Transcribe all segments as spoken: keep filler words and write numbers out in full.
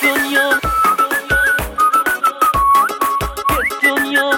دنیا دنیا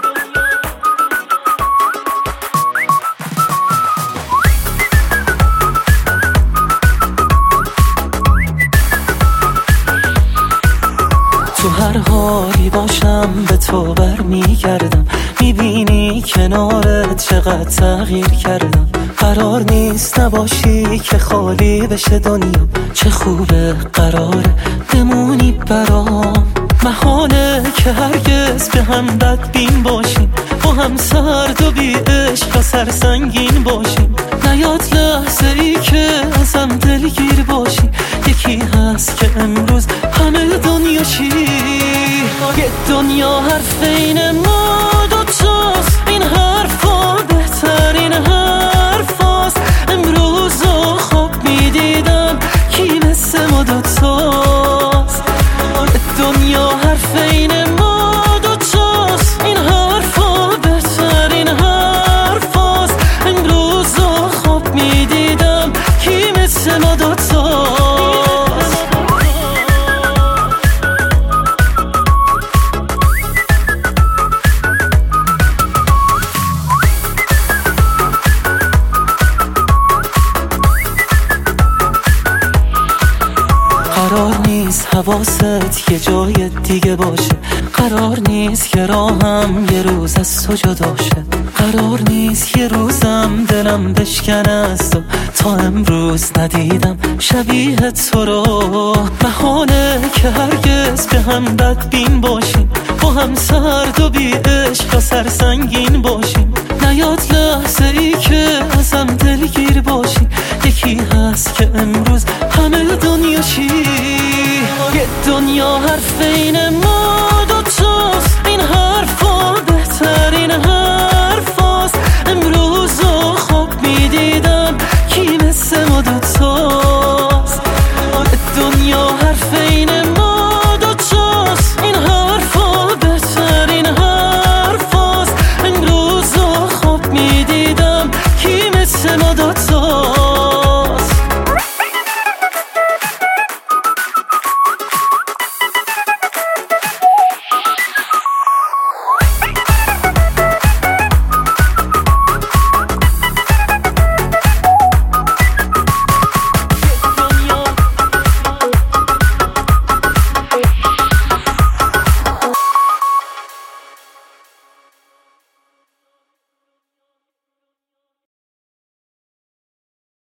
تو هر حالی باشم به تو برمیگردم، میبینی کنارت چقدر تغییر کردم. قرار نیست نباشی که خالی بشه دنیا، چه خوبه قراره بمونی برام. محاله که هرگز به هم بدبین باشیم، با هم سرد و بی عشق و سرسنگین باشیم. نیاد لحظه ای که ازم دلگیر باشی، یکی هست که امروز همه دنیا چی. یه دنیا حرف این ما دوتاست، این حرفا بهترین حرفاست. امروز رو خواب میدیدم کی مثل ما دوتاست. دنیا حرف این ما دوتاست، این حرفا بهترین حرفاست. امروز رو خواب میدیدم کی مثل ما دوتاست. قرار نیست حواست یه جای دیگه باشه، قرار نیست که راهم یه روز از تو جدا شه. قرار نیست یه روزم دلم بشکنه از تو، تا امروز ندیدم شبیه تو رو. محاله که هرگز به هم بدبین باشیم، با هم سرد و بی عشق و سرسنگین باشیم. نیاد لحظه ای که ازم دلگیر باشی، یکی هست که امروز همه دنیا چی. یه دنیا حرف این ما